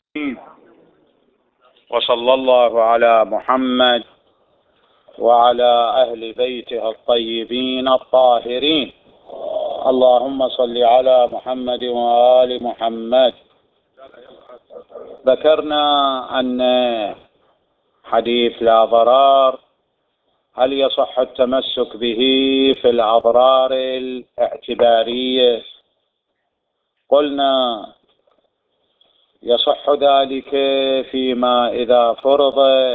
وصلى الله على محمد وعلى أهل بيته الطيبين الطاهرين. اللهم صل على محمد وآل محمد. ذكرنا أن حديث لا ضرار هل يصح التمسك به في الأضرار الاعتبارية؟ قلنا يصح ذلك فيما إذا فرض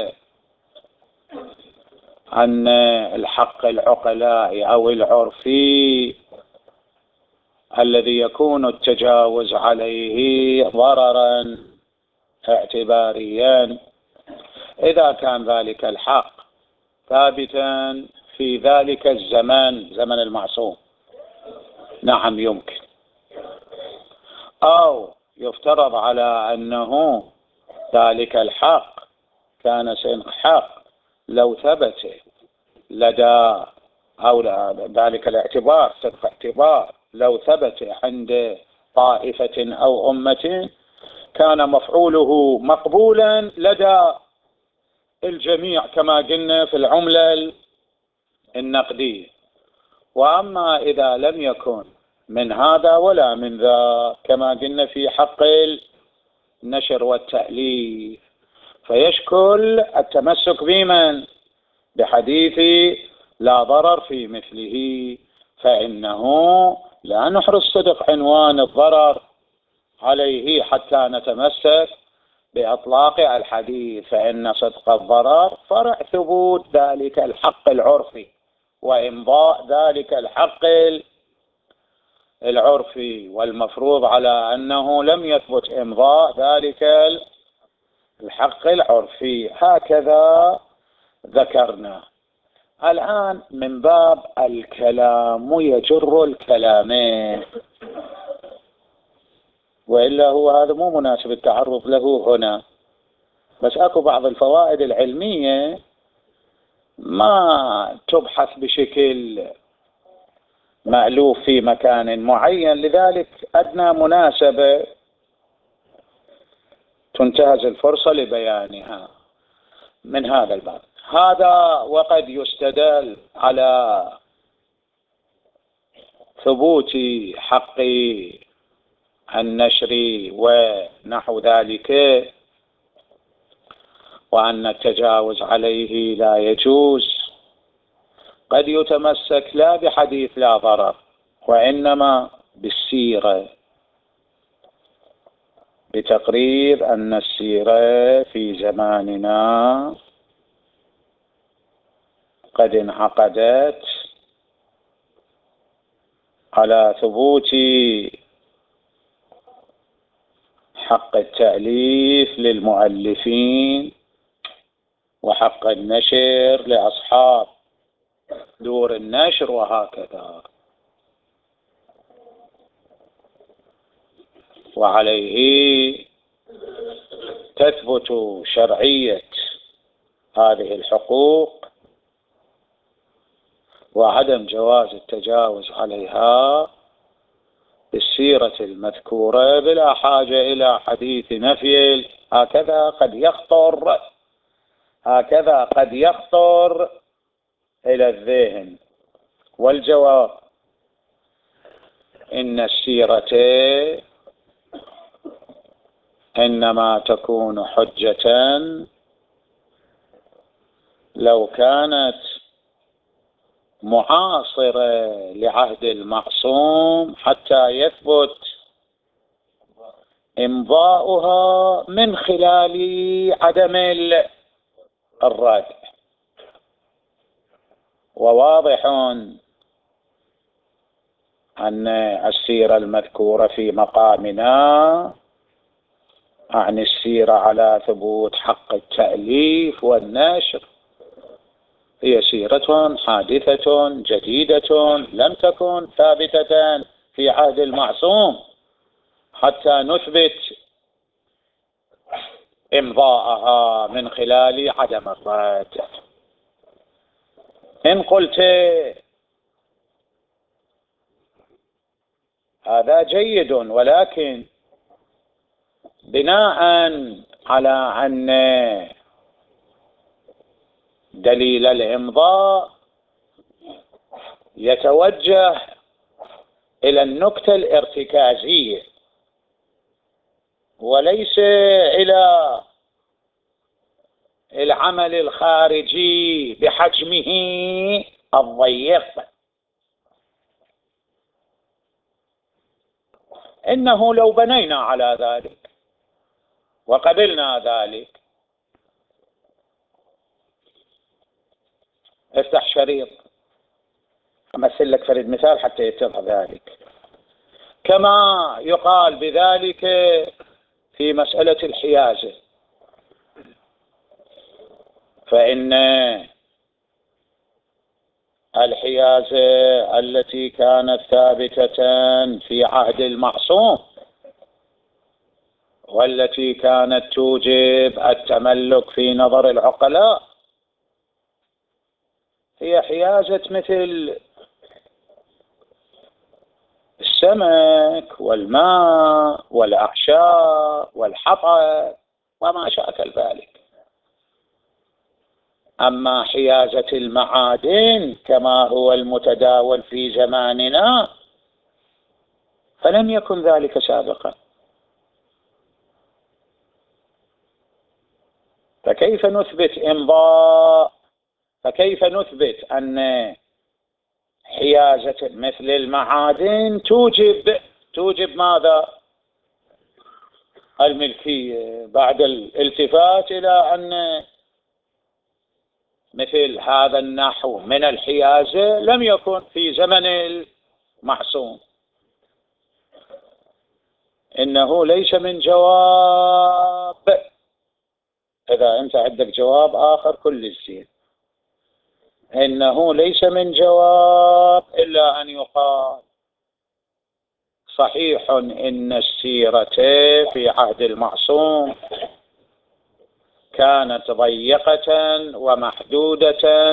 أن الحق العقلاء أو العرفي الذي يكون التجاوز عليه ضررا اعتباريا، إذا كان ذلك الحق ثابتا في ذلك الزمن، زمن المعصوم، نعم يمكن. أو يفترض على أنه ذلك الحق كان حق لو ثبت لدى أو ذلك الاعتبار صدق اعتبار لو ثبت عند طائفة أو أمة كان مفعوله مقبولا لدى الجميع كما قلنا في العملة النقدية. وأما إذا لم يكن من هذا ولا من ذا كما قلنا في حق النشر والتأليف، فيشكل التمسك بمن؟ بحديث لا ضرر في مثله، فإنه لا نحرص صدق عنوان الضرر عليه حتى نتمسك بإطلاق الحديث، فإن صدق الضرر فرع ثبوت ذلك الحق العرفي وإمضاء ذلك الحق العرفي، والمفروض على أنه لم يثبت إمضاء ذلك الحق العرفي. هكذا ذكرنا. الآن من باب الكلام يجر الكلامين، وإلا هو هذا مو مناسب التعرض له هنا، بس أكو بعض الفوائد العلمية ما تبحث بشكل مألوف في مكان معين، لذلك أدنى مناسبة تنتهز الفرصة لبيانها من هذا الباب. هذا وقد يستدل على ثبوت حق النشر ونحو ذلك، وأن التجاوز عليه لا يجوز. قد يتمسك لا بحديث لا ضرر وإنما بالسيرة، بتقرير أن السيرة في زماننا قد انعقدت على ثبوت حق التأليف للمؤلفين وحق النشر لأصحاب دور النشر، وهكذا. وعليه تثبت شرعية هذه الحقوق وعدم جواز التجاوز عليها بالسيرة المذكورة بلا حاجة إلى حديث نفي. هكذا قد يخطر إلى الذهن. والجواب إن السيرة إنما تكون حجة لو كانت معاصرة لعهد المعصوم حتى يثبت إمضاؤها من خلال عدم الرد. وواضح أن السيرة المذكورة في مقامنا عن السيرة على ثبوت حق التأليف والنشر هي سيرة حادثة جديدة لم تكن ثابتة في عهد المعصوم حتى نثبت إمضاءها من خلال عدم الرد. إن قلت هذا جيد، ولكن بناء على أن دليل الإمضاء يتوجه إلى النكتة الارتكازية وليس إلى العمل الخارجي بحجمه الضيق. إنه لو بنينا على ذلك وقبلنا ذلك، افتح شريط أمثل لك فريد مثال حتى يتضح ذلك. كما يقال بذلك في مسألة الحيازة، فإن الحيازة التي كانت ثابتة في عهد المعصوم والتي كانت توجب التملك في نظر العقلاء هي حيازة مثل السمك والماء والأعشاب والحطب وما شاكل ذلك. أما حيازة المعادن كما هو المتداول في زماننا فلم يكن ذلك سابقا. فكيف نثبت إمضاء؟ فكيف نثبت أن حيازة مثل المعادن توجب ماذا؟ الملكية، بعد الالتفات إلى أن مثل هذا النحو من الحيازة لم يكن في زمن المعصوم. إنه ليس من جواب. إذا أنت عندك جواب آخر كل الزين. إنه ليس من جواب إلا أن يقال صحيح إن السيرة في عهد المعصوم كانت ضيقة ومحدودة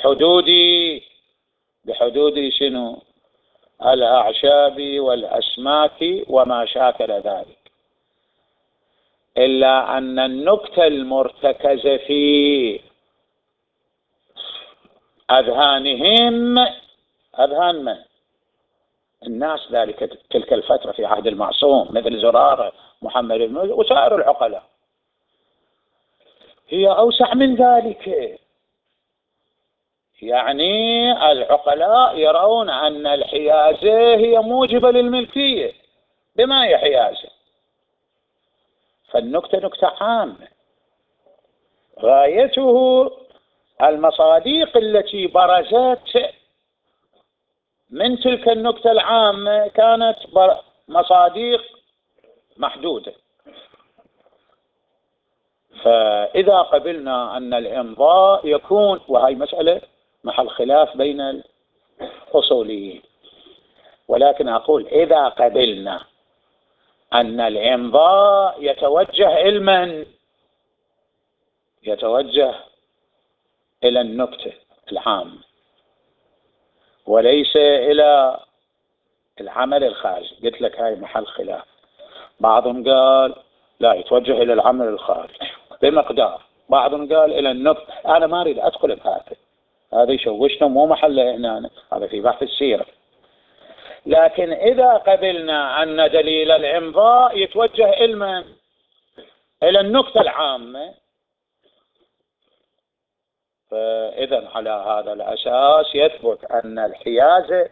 بحدود شنو؟ الأعشاب والأسماك وما شاكل ذلك، إلا أن النكتة المرتكزة في أذهانهم، أذهان من؟ الناس ذلك تلك الفترة في عهد المعصوم مثل زرارة محمد بن وسائر العقلاء، هي أوسع من ذلك. يعني العقلاء يرون أن الحيازة هي موجبة للملكية. بما هي حيازة؟ فالنكتة نكتة عامة غايته المصادق التي برزت من تلك النكتة العامة كانت مصادق محدودة. فإذا قبلنا أن الإمضاء يكون، وهي مسألة محل خلاف بين الأصوليين، ولكن أقول إذا قبلنا أن الإمضاء يتوجه علما، يتوجه إلى النكتة العامة وليس إلى العمل الخارجي. قلت لك هاي محل خلاف. بعضهم قال لا، يتوجه إلى العمل الخارجي بمقدار، بعضهم قال إلى النكتة. أنا ما أريد أدخل بهذا، هذا يشوشنا، مو محله هنا، هذا في بحث السيرة. لكن إذا قبلنا أن دليل الإمضاء يتوجه علما إلى النكتة العامة، فإذا على هذا الأساس يثبت أن الحيازة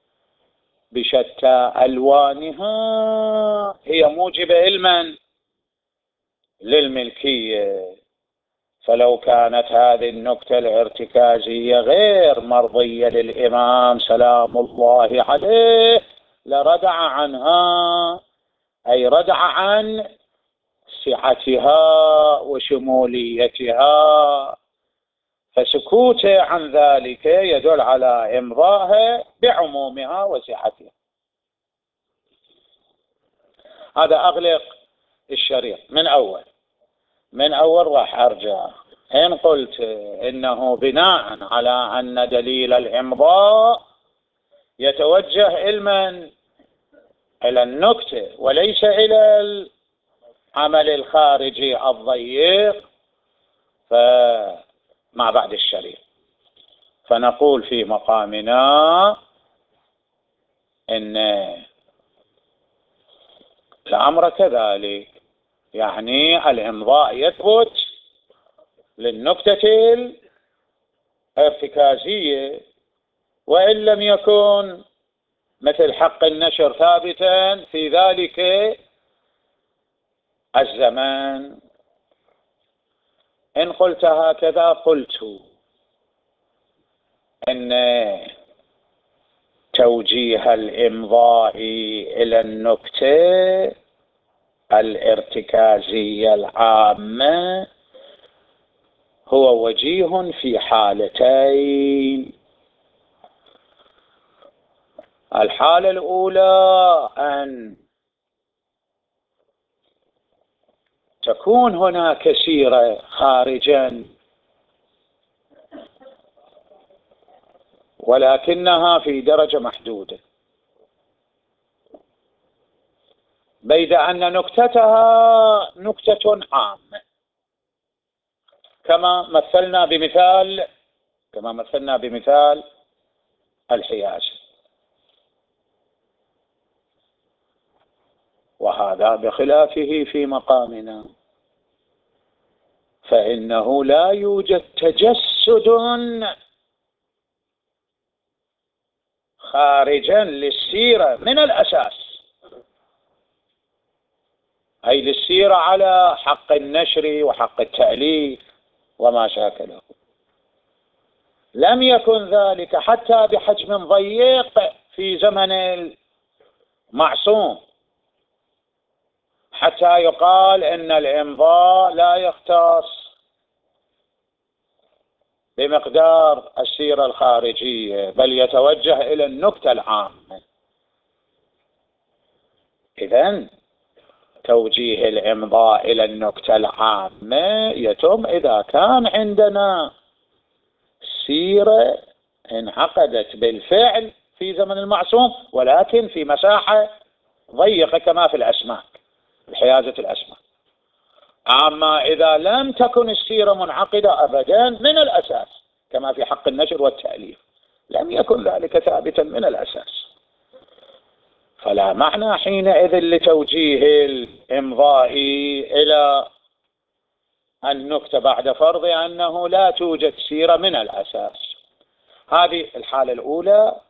بشتى ألوانها هي موجبة علما للملكية. فلو كانت هذه النكتة الارتكازية غير مرضية للإمام سلام الله عليه لردع عنها، أي ردع عن سعتها وشموليتها، فسكوته عن ذلك يدل على إمضائها بعمومها وسعتها. هذا أغلق الشريط من أول راح أرجع. إن قلت إنه بناء على أن دليل الإمضاء يتوجه علما إلى النكتة وليس إلى العمل الخارجي الضيق فما بعد الشريط. فنقول في مقامنا إن الأمر كذلك، يعني الإمضاء يثبت للنكتة الارتكازية، وإن لم يكن مثل حق النشر ثابتا في ذلك الزمان. إن قلت هكذا قلت إن توجيه الإمضاء إلى النكتة الارتكازية العامة هو وجيه في حالتين. الحالة الأولى أن تكون هناك سيرة خارجا ولكنها في درجة محدودة، بيد أن نكتتها نكتة عامة، كما مثلنا بمثال الحيازة، وهذا بخلافه في مقامنا، فإنه لا يوجد تجسد خارجا للسيرة من الأساس، أي للسيرة على حق النشر وحق التأليف وما شاكله. لم يكن ذلك حتى بحجم ضيق في زمن المعصوم، حتى يقال إن الإمضاء لا يختص بمقدار السيرة الخارجية بل يتوجه إلى النكتة العامة. إذن توجيه الإمضاء إلى النكتة العامة يتم إذا كان عندنا سيرة انعقدت بالفعل في زمن المعصوم ولكن في مساحة ضيقة كما في الأسماك، الحيازة الأسماك. أما إذا لم تكن السيرة منعقدة أبدا من الأساس كما في حق النشر والتأليف، لم يكن ذلك ثابتا من الأساس، فلا معنى حينئذ لتوجيه الإمضاء إلى النكتة بعد فرض أنه لا توجد سيرة من الأساس. هذه الحالة الأولى.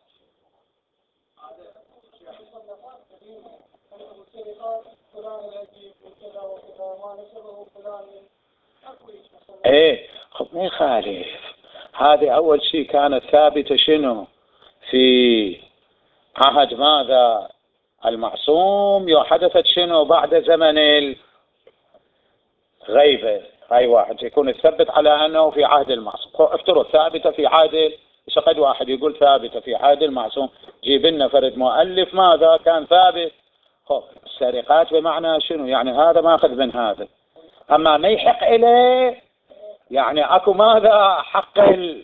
ايه ما يخالف، هذه أول شيء كانت ثابتة شنو في عهد ماذا المعصوم، وحدثت شنو بعد زمن الغيبة. هاي واحد يكون يثبت على أنه في عهد المعصوم، افترض ثابتة في عهد، قد واحد يقول ثابتة في عهد المعصوم، جيب لنا فرد مؤلف ماذا كان ثابت. السرقات بمعنى شنو؟ يعني هذا ماخذ من هذا، أما ما يحق إليه، يعني أكو ماذا حق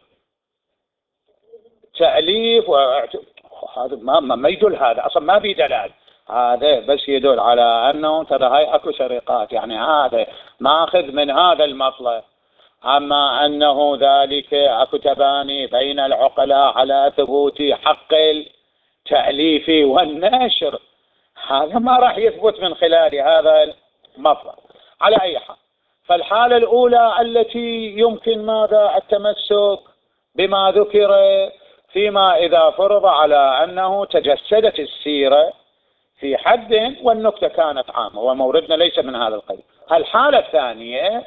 التأليف هذا ما يدل، هذا أصلا ما بي دلال، هذا بس يدل على أنه ترى هاي أكو سرقات، يعني هذا ماخذ من هذا المطلب. أما أنه ذلك أكو تباني بين العقلاء على ثبوت حق التأليف والنشر، هذا ما راح يثبت من خلال هذا المطلب. على أي حال، فالحالة الأولى التي يمكن ماذا التمسك بما ذكر فيما إذا فرض على أنه تجسدت السيرة في حد والنكتة كانت عامة، وموردنا ليس من هذا القبيل. الحالة الثانية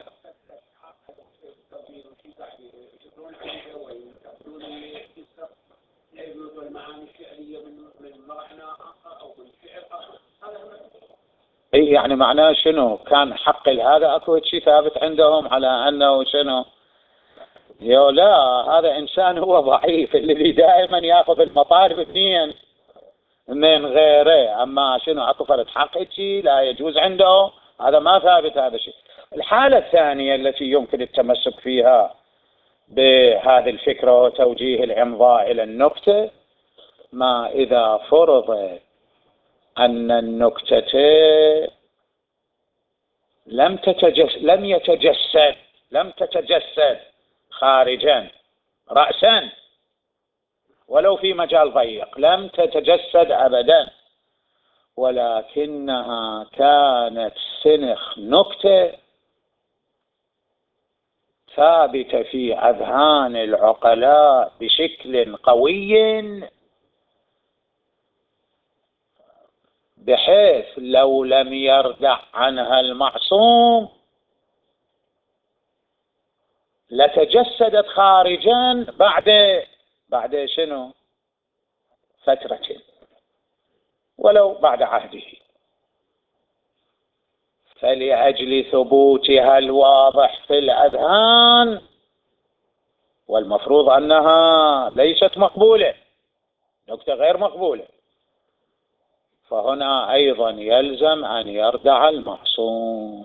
يعني معناه شنو؟ كان حق هذا اكو شيء ثابت عندهم على انه شنو؟ لا، هذا انسان هو ضعيف الذي دائما ياخذ المطالب اثنين من غيره، اما شنو اكو فرد حق شيء لا يجوز عنده، هذا ما ثابت هذا الشيء. الحالة الثانية التي يمكن التمسك فيها بهذه الفكرة وتوجيه الإمضاء إلى النكتة، ما إذا فرض أن النكتة لم تتجسد خارجا رأسا ولو في مجال ضيق، لم تتجسد أبدا، ولكنها كانت سنخ نكتة ثابتة في أذهان العقلاء بشكل قوي، بحيث لو لم يردع عنها المعصوم لتجسدت خارجا بعد شنو؟ فترة، ولو بعد عهده. فلأجل ثبوتها الواضح في الأذهان، والمفروض أنها ليست مقبولة، نكتة غير مقبولة، فهنا أيضا يلزم أن يردع المعصوم.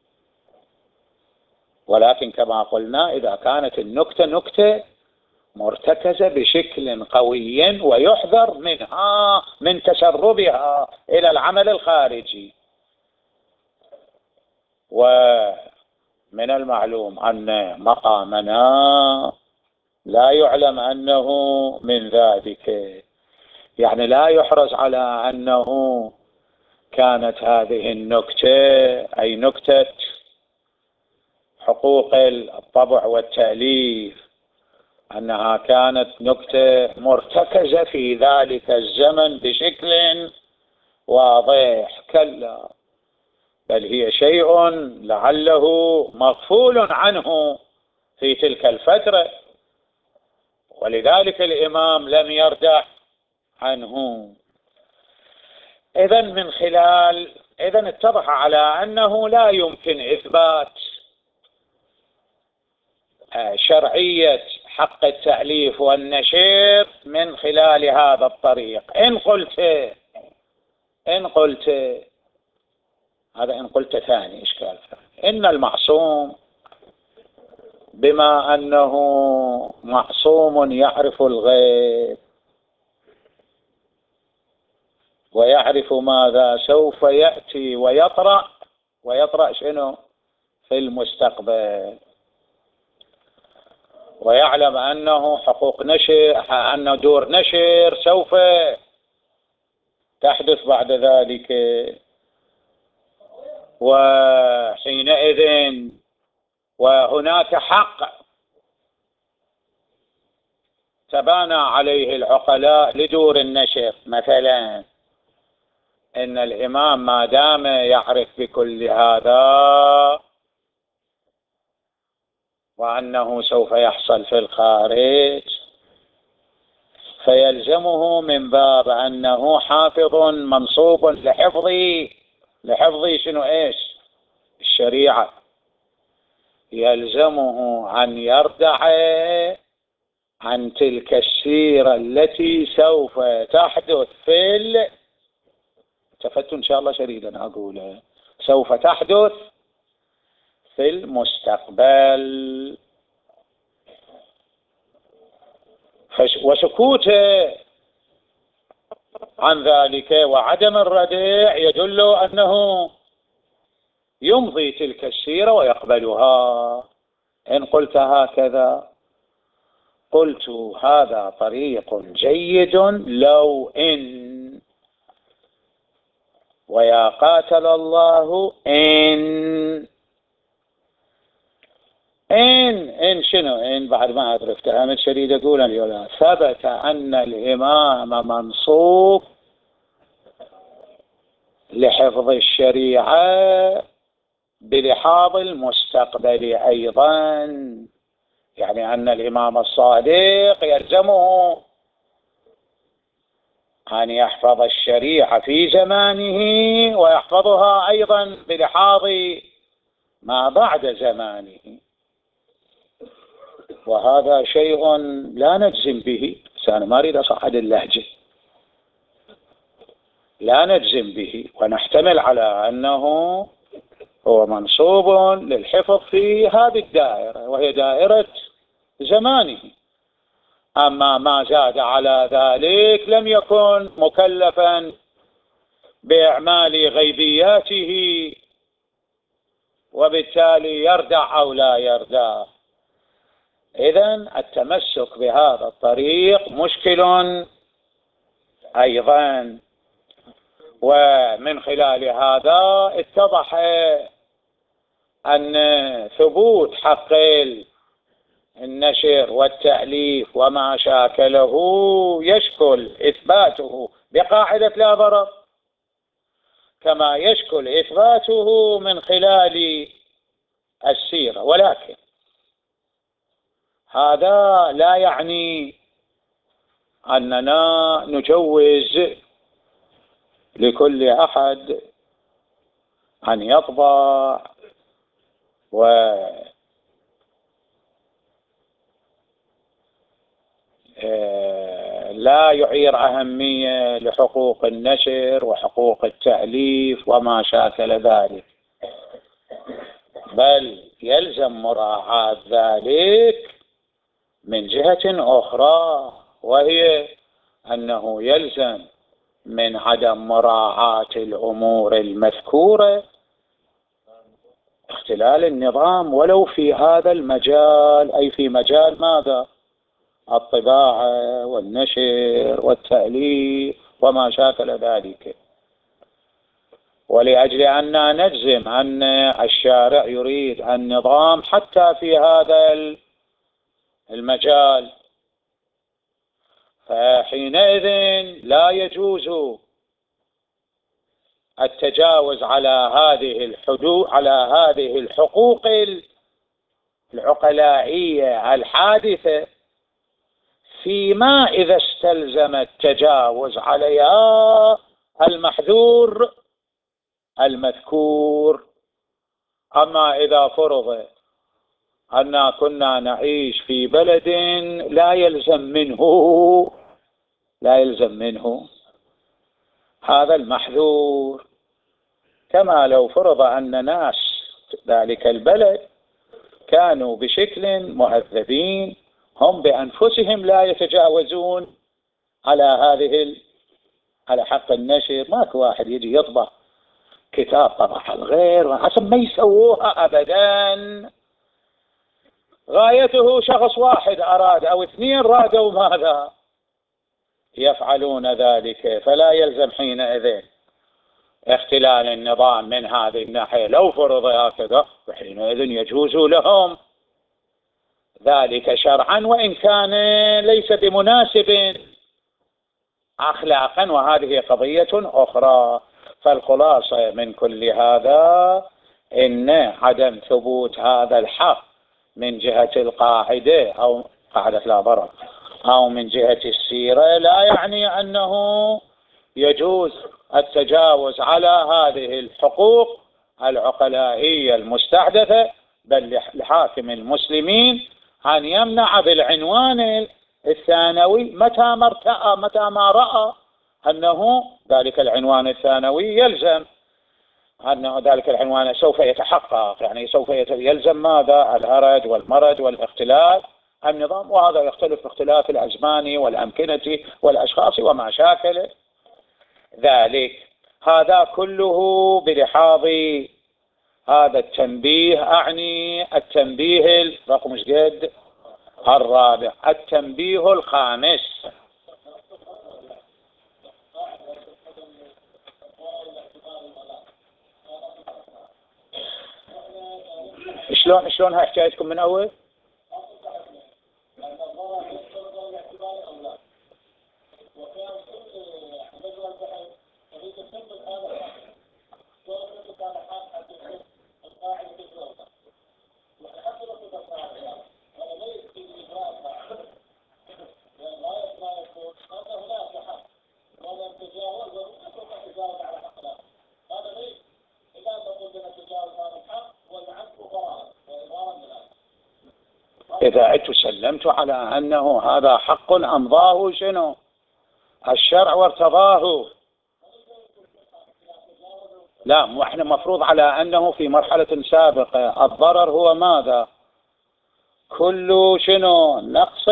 ولكن كما قلنا إذا كانت النكتة نكتة مرتكزة بشكل قوي ويحذر منها من تسربها إلى العمل الخارجي. ومن المعلوم أن مقامنا لا يعلم أنه من ذلك، يعني لا يحرص على أنه كانت هذه النكتة، أي نكتة حقوق الطبع والتأليف، أنها كانت نكتة مرتكزة في ذلك الزمن بشكل واضح، كلا، بل هي شيء لعله مغفول عنه في تلك الفترة، ولذلك الإمام لم يردع عنه. إذن اتضح على أنه لا يمكن إثبات شرعية حق التأليف والنشر من خلال هذا الطريق. إن قلت هذا، إن قلت ثاني إشكال ثاني، إن المعصوم بما أنه معصوم يعرف الغيب ويعرف ماذا سوف يأتي ويطرأ شنو في المستقبل، ويعلم أنه حقوق نشر، أن دور نشر سوف تحدث بعد ذلك، وحينئذ وهناك حق تبانى عليه العقلاء لدور النشر. مثلا إن الإمام ما دام يعرف بكل هذا وأنه سوف يحصل في الخارج، فيلزمه من باب أنه حافظ منصوب لحفظ شنو الشريعة، يلزمه أن يردع عن تلك السيرة التي سوف تحدث التفتت إن شاء الله شديدا أقول سوف تحدث في المستقبل. وسكوته عن ذلك وعدم الردع يدل أنه يمضي تلك السيرة ويقبلها. إن قلت هكذا قلت هذا طريق جيد، لو إن ويا قاتل الله إن شنو إن بعد ما أدرك تهمت شديد أقول اليوم ثبت أن الإمام منصوب لحفظ الشريعة بلحاظ المستقبل أيضا، يعني أن الإمام الصادق يلزمه أن يحفظ الشريعة في زمانه ويحفظها أيضا بلحاظ ما بعد زمانه، وهذا شيء لا نجزم به. أنا ما أريد أصعد اللهجة، لا نجزم به، ونحتمل على أنه هو منصوب للحفظ في هذه الدائرة وهي دائرة زمانه. أما ما زاد على ذلك لم يكن مكلفا بإعمال غيبياته وبالتالي يردع أو لا يردع. إذن التمسك بهذا الطريق مشكل أيضا. ومن خلال هذا اتضح أن ثبوت حق النشر والتأليف وما شاكله يشكل إثباته بقاعدة لا ضرر، كما يشكل إثباته من خلال السيرة. ولكن هذا لا يعني أننا نجوز لكل أحد أن يطبع ولا يعير أهمية لحقوق النشر وحقوق التأليف وما شاكل ذلك، بل يلزم مراعاة ذلك من جهة أخرى، وهي أنه يلزم من عدم مراعاة الأمور المذكورة اختلال النظام ولو في هذا المجال، أي في مجال ماذا؟ الطباعة والنشر والتأليف وما شاكل ذلك. ولأجل أن نجزم أن الشارع يريد النظام حتى في هذا المجال، فحينئذ لا يجوز التجاوز على هذه الحدود، على هذه الحقوق العقلائية الحادثة، فيما إذا استلزم التجاوز عليها المحذور المذكور. أما إذا فرض أننا كنا نعيش في بلد لا يلزم منه هذا المحذور، كما لو فرض أن ناس ذلك البلد كانوا بشكل مهذبين، هم بأنفسهم لا يتجاوزون على حق النشر. ماكو واحد يجي يطبع كتاب طبع الغير حسب ما يسووها أبدا. غايته شخص واحد أراد أو اثنين رادوا ماذا يفعلون ذلك، فلا يلزم حينئذ اختلال النظام من هذه الناحية. لو فرض هكذا فحينئذ يجوز لهم ذلك شرعا، وإن كان ليس بمناسب أخلاقا، وهذه قضية أخرى. فالخلاصة من كل هذا إن عدم ثبوت هذا الحق من جهة القاعدة أو قاعدة لا ضرر أو من جهة السيرة لا يعني أنه يجوز التجاوز على هذه الحقوق العقلائية المستحدثة، بل لحاكم المسلمين أن يمنع بالعنوان الثانوي متى ما رأى أنه ذلك العنوان الثانوي يلزم، أنه ذلك العنوان سوف يتحقق، يعني سوف يلزم ماذا؟ الهرج والمرج والاختلال النظام. وهذا يختلف باختلاف الأزمان والأمكنة والأشخاص وما شاكل ذلك. هذا كله بلحاظ هذا التنبيه، أعني التنبيه رقم جد الرابع. التنبيه الخامس، شلون هاي حكايتكم من أول؟ إذا عدت سلمت على أنه هذا حق أمضاه شنو الشرع وارتضاه. لا، وإحنا مفروض على أنه في مرحلة سابقة الضرر هو ماذا؟ كل شنو نقص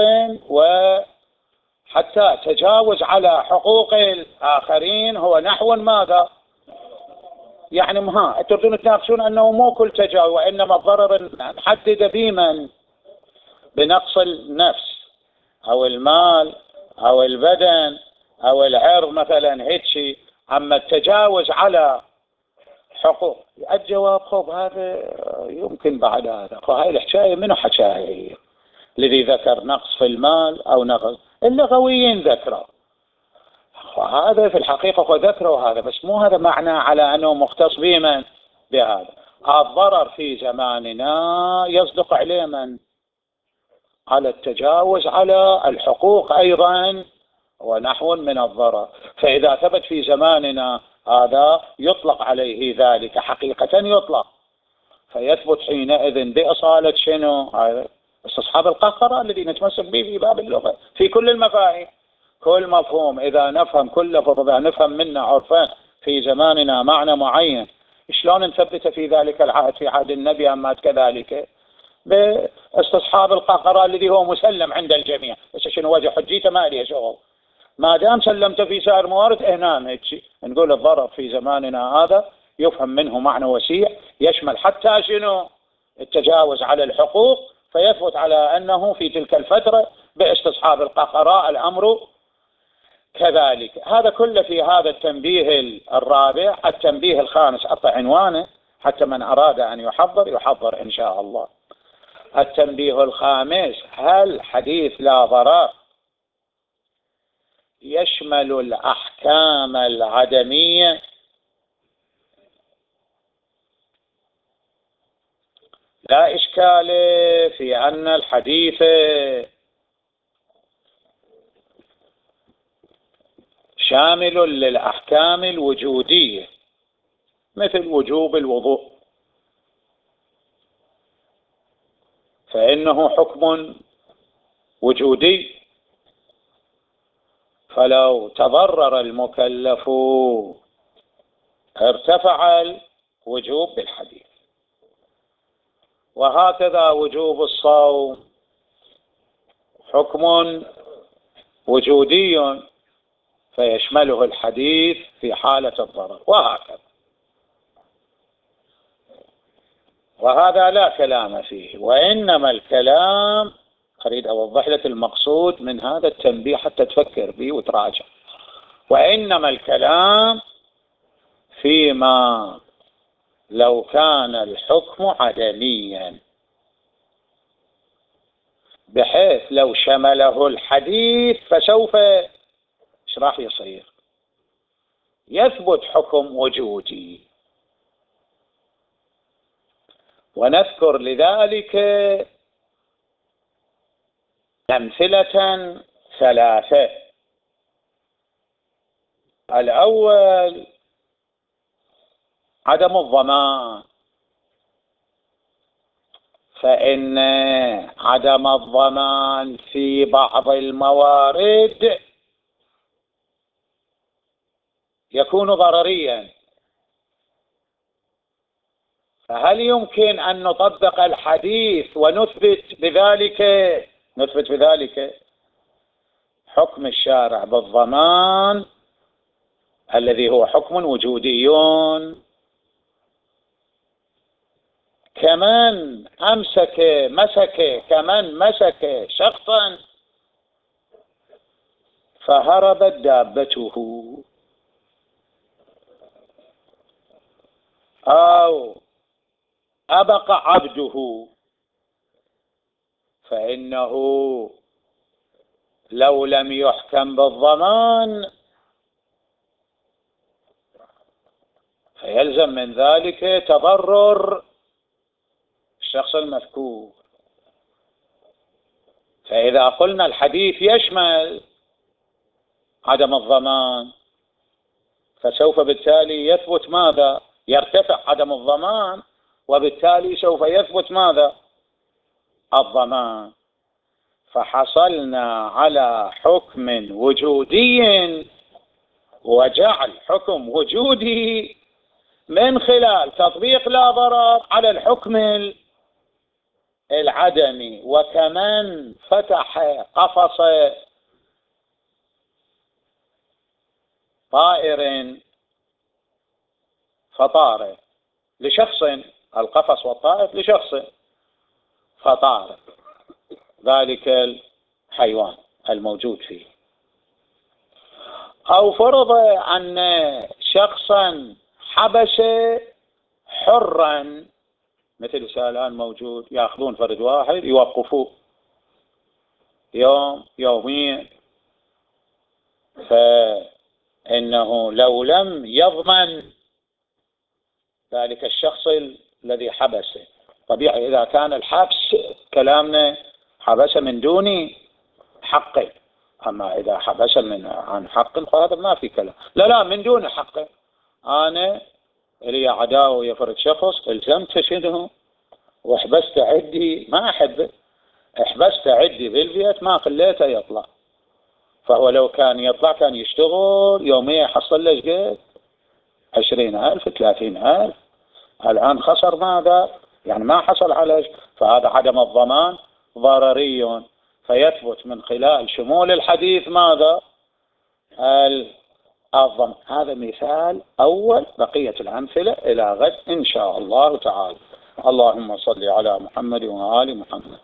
وحتى تجاوز على حقوق الآخرين هو نحو ماذا؟ يعني تريدون تناقشون أنه مو كل تجاوز، وإنما الضرر محددة بمن؟ بنقص النفس أو المال أو البدن أو العرض مثلا هيك. أما التجاوز على حقوق، الجواب خب هذا يمكن بعد هذا، فهاي الحكاية منو حكاها هي؟ الذي ذكر نقص في المال أو نقص، اللغويين ذكروا، وهذا في الحقيقة ذكروا هذا، بس مو هذا معنى على أنه مختص بمن؟ بهذا. الضرر في زماننا يصدق عليه من؟ على التجاوز على الحقوق أيضا ونحو من الضرر. فإذا ثبت في زماننا هذا يطلق عليه ذلك، حقيقة يطلق، فيثبت حينئذ بأصالة شنو؟ استصحاب القهقرة الذي نتمسك به في باب اللغة في كل المفاهيم. كل مفهوم إذا نفهم كل لفظ، إذا نفهم منا عرفا في زماننا معنى معين، شلون نثبت في ذلك العهد في عهد النبي أما كذلك؟ باستصحاب القهقرة الذي هو مسلم عند الجميع. بس شنو وجه حجيته؟ ما لي شغل، ما دام سلمت في سائر الموارد هنا هيك. نقول الضرر في زماننا هذا يفهم منه معنى وسيع يشمل حتى شنو؟ التجاوز على الحقوق، فيثبت على أنه في تلك الفترة باستصحاب القهقراء الأمر كذلك. هذا كله في هذا التنبيه الرابع. التنبيه الخامس أعطى عنوانه حتى من أراد أن يحضر إن شاء الله. التنبيه الخامس: هل حديث لا ضرر يشمل الأحكام العدمية؟ لا إشكال في أن الحديث شامل للأحكام الوجودية مثل وجوب الوضوء، فإنه حكم وجودي، فلو تضرر المكلف ارتفع الوجوب بالحديث. وهكذا وجوب الصوم حكم وجودي فيشمله الحديث في حالة الضرر، وهكذا. وهذا لا كلام فيه، وإنما الكلام أريد أوضح لك المقصود من هذا التنبيه حتى تفكر به وتراجع. وإنما الكلام فيما لو كان الحكم عدميا، بحيث لو شمله الحديث فسوف ايش راح يصير؟ يثبت حكم وجودي. ونذكر لذلك أمثلة ثلاثة. الأول عدم الضمان، فإن عدم الضمان في بعض الموارد يكون ضرريا. فهل يمكن أن نطبق الحديث ونثبت بذلك حكم الشارع بالضمان الذي هو حكم وجودي؟ كمن مسك شخصا فهربت دابته، أو أبق عبده، فإنه لو لم يحكم بالضمان فيلزم من ذلك تضرر الشخص المذكور. فإذا قلنا الحديث يشمل عدم الضمان فسوف بالتالي يثبت ماذا؟ يرتفع عدم الضمان، وبالتالي سوف يثبت ماذا؟ الضمان. فحصلنا على حكم وجودي، وجعل حكم وجودي من خلال تطبيق لا ضرر على الحكم العدمي. وكمن فتح قفص طائر فطار لشخص، القفص والطائف لشخص، فطار ذلك الحيوان الموجود فيه. أو فرض أن شخصا حبس حرا، مثل الآن موجود، يأخذون فرد واحد يوقفوه يوم يومين، فإنه لو لم يضمن ذلك الشخص الذي حبسه، طبيعي إذا كان الحبس كلامنا حبس من دون حقه، أما إذا حبس عن حق فهذا ما في كلام. لا من دون حقه، أنا لي عداوة يفرد شخص، الزمت شنو وحبست عدي، ما أحبه، حبست عدي بالبيت ما خليته يطلع، فهو لو كان يطلع كان يشتغل يوميا يحصل له قد 20,000 30,000، الآن خسر ماذا؟ يعني ما حصل على، فهذا عدم الضمان ضرري، فيثبت من خلال شمول الحديث ماذا؟ الضمان. هذا مثال أول، بقية الأمثلة إلى غد إن شاء الله تعالى. اللهم صل على محمد وآل محمد.